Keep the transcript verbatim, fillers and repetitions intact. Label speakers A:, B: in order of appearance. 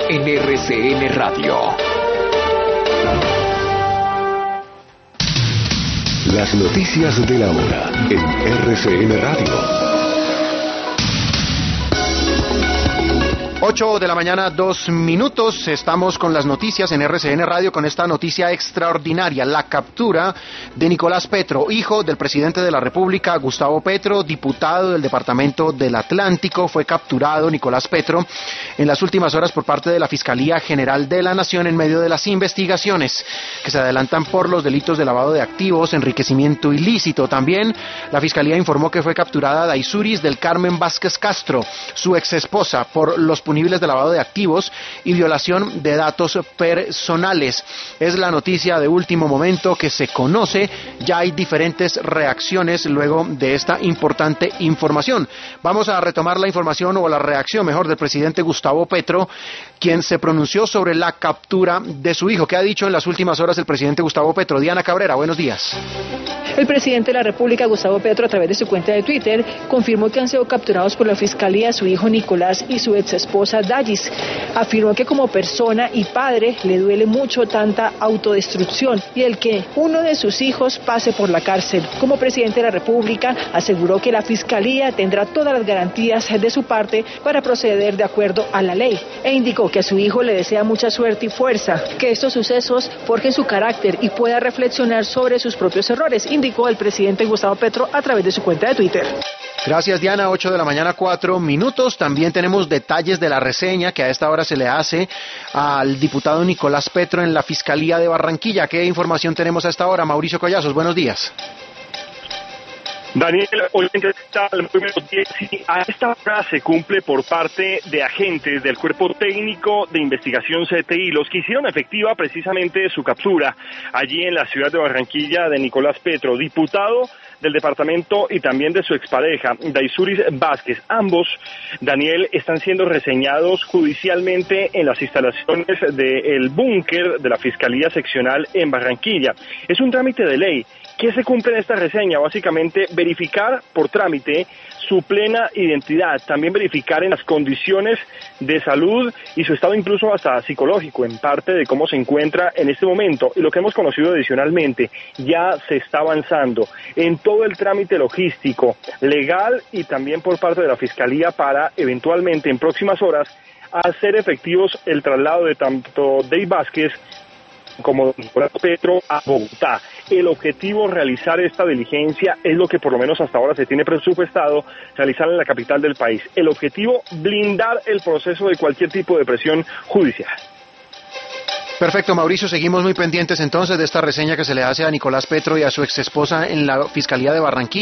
A: en R C N Radio.
B: Las noticias de la hora en R C N Radio.
C: ocho de la mañana, dos minutos. Estamos con las noticias en R C N Radio con esta noticia extraordinaria: la captura de Nicolás Petro, hijo del presidente de la República, Gustavo Petro, diputado del Departamento del Atlántico. Fue capturado Nicolás Petro en las últimas horas por parte de la Fiscalía General de la Nación en medio de las investigaciones que se adelantan por los delitos de lavado de activos, enriquecimiento ilícito. También la Fiscalía informó que fue capturada Daisuris del Carmen Vázquez Castro, su exesposa, por los punibles de lavado de activos y violación de datos personales. Es la noticia de último momento que se conoce. Ya hay diferentes reacciones luego de esta importante información. Vamos a retomar la información o la reacción, mejor, del presidente Gustavo Petro, quien se pronunció sobre la captura de su hijo. ¿Qué ha dicho en las últimas horas el presidente Gustavo Petro? Diana Cabrera, buenos días.
D: El presidente de la República, Gustavo Petro, a través de su cuenta de Twitter, confirmó que han sido capturados por la Fiscalía su hijo Nicolás y su ex esposa Dayis. Afirmó que como persona y padre le duele mucho tanta autodestrucción y el que uno de sus hijos pase por la cárcel. Como presidente de la República, aseguró que la Fiscalía tendrá todas las garantías de su parte para proceder de acuerdo a la ley, e indicó que a su hijo le desea mucha suerte y fuerza, que estos sucesos forjen su carácter y pueda reflexionar sobre sus propios errores, indicó el presidente Gustavo Petro a través de su cuenta de Twitter.
C: Gracias, Diana. ocho de la mañana, cuatro minutos. También tenemos detalles de la reseña que a esta hora se le hace al diputado Nicolás Petro en la Fiscalía de Barranquilla. ¿Qué información tenemos a esta hora? Mauricio Collazos, buenos días.
E: Daniel, oyente, a esta hora se cumple por parte de agentes del Cuerpo Técnico de Investigación C T I, los que hicieron efectiva precisamente su captura allí en la ciudad de Barranquilla de Nicolás Petro, diputado del departamento, y también de su expareja, Daisuris Vázquez. Ambos, Daniel, están siendo reseñados judicialmente en las instalaciones del búnker de la Fiscalía Seccional en Barranquilla. Es un trámite de ley. ¿Qué se cumple en esta reseña? Básicamente, verificar por trámite su plena identidad, también verificar en las condiciones de salud y su estado incluso hasta psicológico, en parte de cómo se encuentra en este momento. Y lo que hemos conocido adicionalmente, ya se está avanzando en todo el trámite logístico, legal y también por parte de la Fiscalía para eventualmente en próximas horas hacer efectivos el traslado de tanto Dey Vázquez como Nicolás Petro a Bogotá. El objetivo, realizar esta diligencia, es lo que por lo menos hasta ahora se tiene presupuestado realizar en la capital del país. El objetivo, blindar el proceso de cualquier tipo de presión judicial.
C: Perfecto, Mauricio, seguimos muy pendientes entonces de esta reseña que se le hace a Nicolás Petro y a su exesposa en la Fiscalía de Barranquilla.